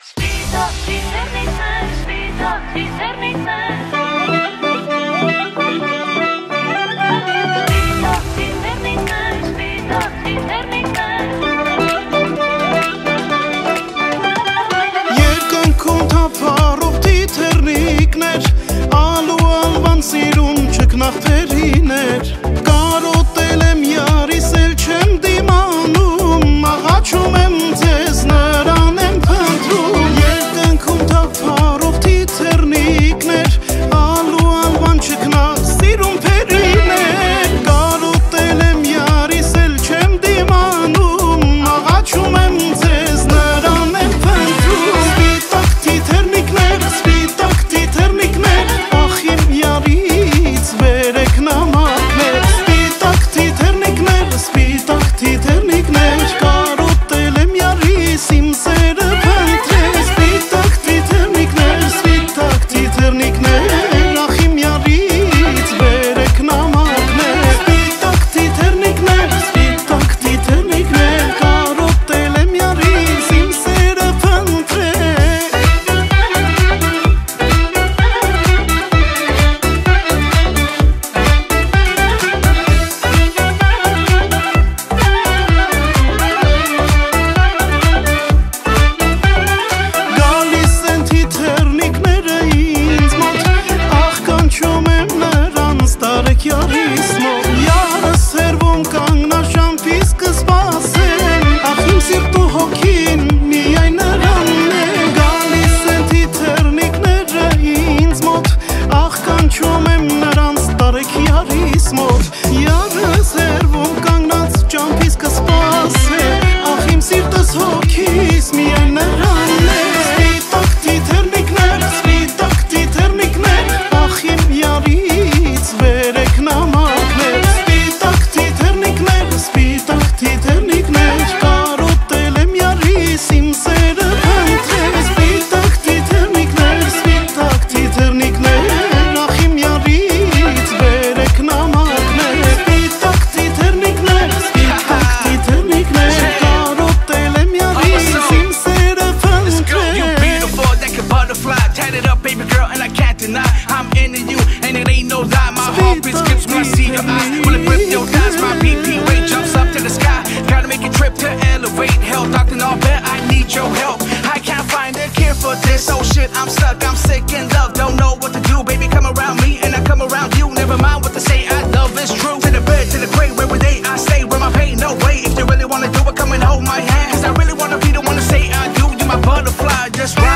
Երկնքում թափառող տիթեռնիկներ, ալու անվան սիրուն չքնաղթերիներ, կարոտել եմ յարիս էլ չեմ դիմանում, աղաչում եմ ձեզ նրան եմ փնտրում։ Երկնքում թափառող տիթեռնիկներ, ալու անվան չքնաղ սիրուն փերիներ, կարոտել եմ յարիս էլ չեմ դիմանում, աղաչում եմ ձեզ նրան եմ փնտրում։ Սպիտակ տիթեռնիկներ, ախ իմ յարից բերեք նամակներ, սպիտակ տիթեռնիկներ, կարոտել եմ յարիս իմ սերը փնտրել, սպիտակ տիթեռնիկներ, ախ իմ յարից բերեք նամակներ, սպիտակ տիթեռնիկներ, կարոտել եմ յարիս իմ սերը փնտրել։ Յարիս մոտ յարս հերվում կանգնած ժամփիս կսպասեմ, ախ իմ սիրտու հոգին միայն նրանն է, գալիս են տիթեռնիկները ինձ մոտ, ախ կանչում եմ նրանց տարեք յարիս մոտ, յարս հերվում կանգնած ժամփիս կսպասեմ, ախ իմ սիրտս հոգիս միայն նրանն է, սպիտակ տիթեռնիկներ, ախ իմ յարից բերեք նամակներ, սպիտակ տիթեռնիկներ, կարոտել եմ յարիս իմ սերը փնտրել, սպիտակ տիթեռնիկներ, ախ իմ յարից բերեք նամակներ, սպիտակ տիթեռնիկներ, կարոտել եմ յարիս իմ սերը փնտրել։ You beautiful, like a butterfly, tatted up baby girl and I can't deny I'm into you and it ain't no lie. My heart beats skips when I see your eyes. Will it rip your thighs? My BP rate jumps up to the sky. Gotta make a trip to elevate health. Doctor, no bet I need your help. I can't find a cure for this. Oh shit, I'm stuck, I'm sick in love. Don't know what to do, baby. Come around me and I come around you. Never mind what they say, I love is true. To the bed, to the grave, where they I stay. Where my pain, no way. If you really wanna do it, come and hold my hand. Cause I really wanna be the one to say I do. You're my butterfly, just right.